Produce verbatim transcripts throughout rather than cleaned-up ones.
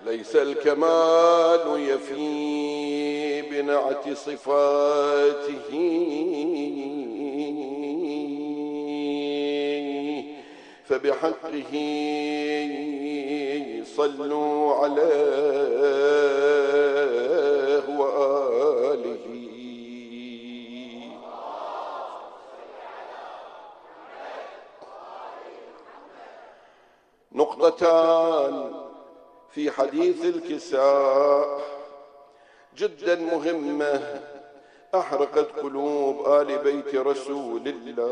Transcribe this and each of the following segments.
ليس الكمال يفي بنعت صفاته فبحقه صلوا عليه وآله. نقطتان في حديث الكساء جدا مهمة أحرقت قلوب آل بيت رسول الله.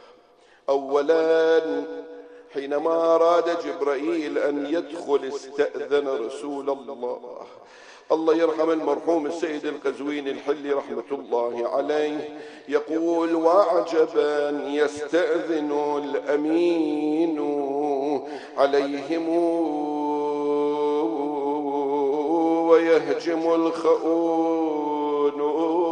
أولا، حينما أراد جبرائيل أن يدخل استأذن رسول الله. الله يرحم المرحوم السيد القزويني الحلي رحمة الله عليه يقول: وعجبا يستأذن الأمين عليهم ويهجم الخؤون.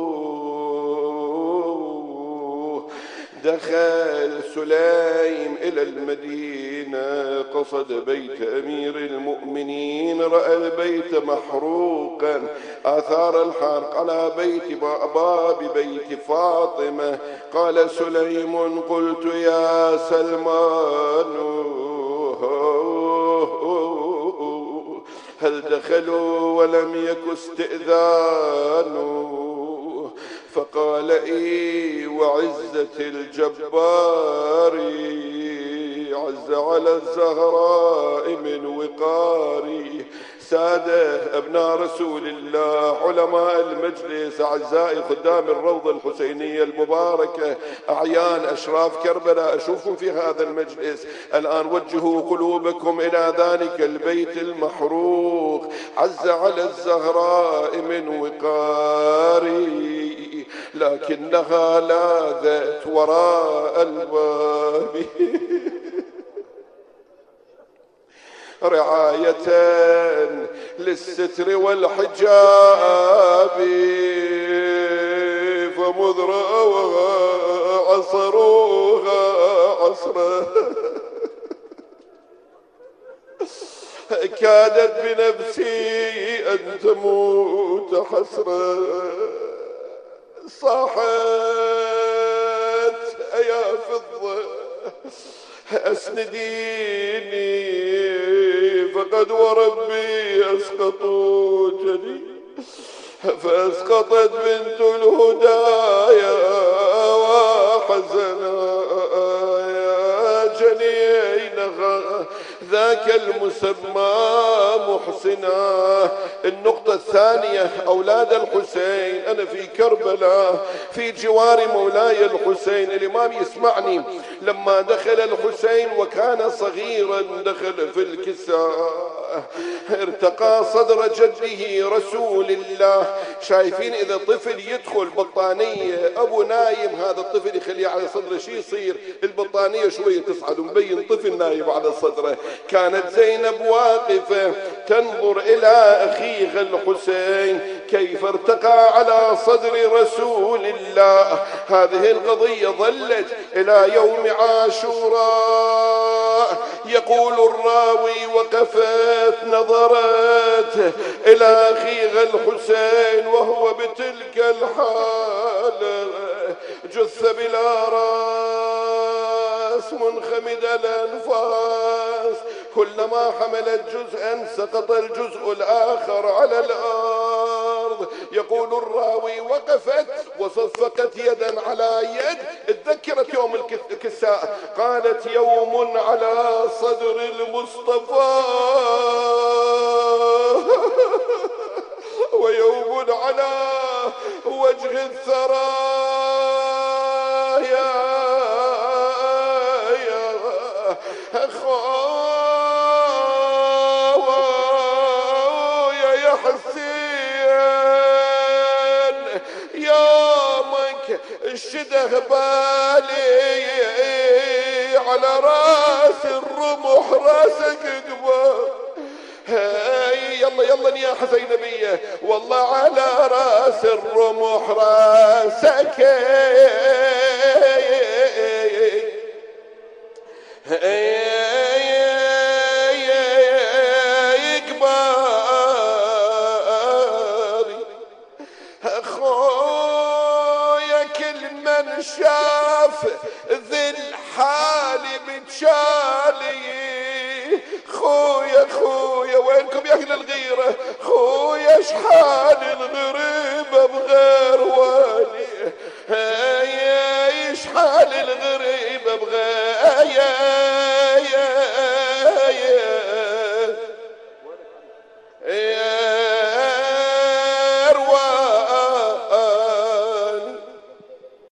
دخل سليم إلى المدينة قصد بيت أمير المؤمنين، رأى البيت محروقا، آثار الحرق على بيت باب بيت فاطمة. قال سليم: قلت يا سلمان هل دخلوا ولم يك استئذانوا؟ فقال: إي وعزة الجبار عز على الزهراء من وقاري. سادة أبناء رسول الله، علماء المجلس، أعزائي خدام الروضة الحسينية المباركة، أعيان أشراف كربلاء، أشوفكم في هذا المجلس الآن. وجهوا قلوبكم إلى ذلك البيت المحروق عز على الزهراء من وقاري، لكنها لاذت وراء الباب رعاية للستر والحجاب، فمذ رأوها عصروها عصرا كادت بنفسي أن تموت حسرا. صاحت: أيا فضة أسنديني فقد وربي أسقطوا جني. فأسقطت بنت الهدايا وحزنا جنينها ذاك المسمى محسنا. النقطة الثانية، أولاد الحسين، أنا في كربلاء في جوار مولاي الحسين. الإمام يسمعني لما دخل الحسين وكان صغيرا، دخل في الكساء، ارتقى صدر جده رسول الله. شايفين إذا طفل يدخل بطانية أبو نايم، هذا الطفل يخليه على صدره، شي يصير؟ البطانية شوية تصعد ومبين طفل نايم على صدره. كانت زينب واقفة تنظر إلى أخيها الحسين كيف ارتقى على صدر رسول الله. هذه القضية ظلت إلى يوم عاشوراء. يقول الراوي: وقفت نظرت إلى أخيها الحسين وهو بتلك الحال، جث بلا راس منخمد الأنفاس، كلما حملت جزءا سقط الجزء الآخر على الأرض. يقول الراوي: وقفت وصفقت يدا على يد. اتذكرت يوم الكساء، قالت: يوم على صدر المصطفى ويوم على وجه الثرى، يا أخويا يا حسين، يومك الشده بالي على راس الرمح، راسك قبل. هاي يلا يلا يا حسينبية، والله على راس الرمح راسك يقبل. ذي الحالي متشالي. خويا خويا وينكم يا اهل الغيرة؟ خويا شحال الغريبة بغير